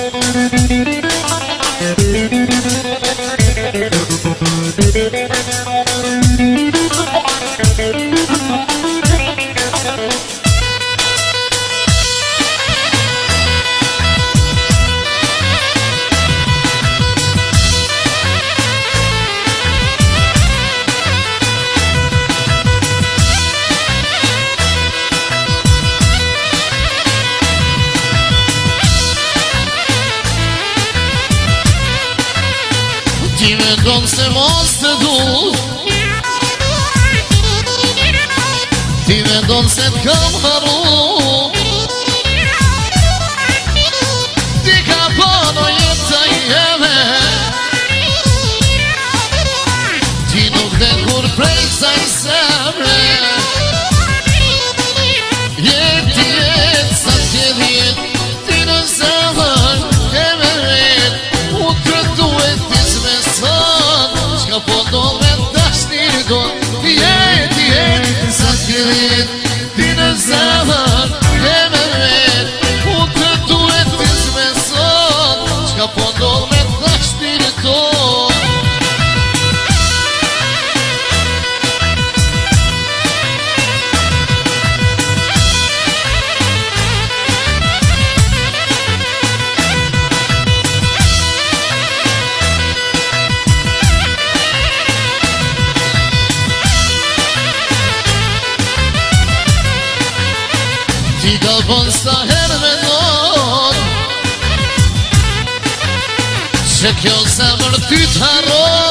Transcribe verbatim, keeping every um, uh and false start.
Ti mendon se mos të du, ti mendon se t'kam haru, ti ka bano jeta jeme, ti nuk dhe kur prej saj semre. Jeti jet sa t'jedh jet, ti në zemër e me vet, u të duhet Shka po do me dashni do Jeti, jeti, sa t'jedh ti në zemër e me vet, u të duhet t'izme sot, shka po do me dashni do. Ti ka bon sa her me non, që kjo zemër ty t'haron.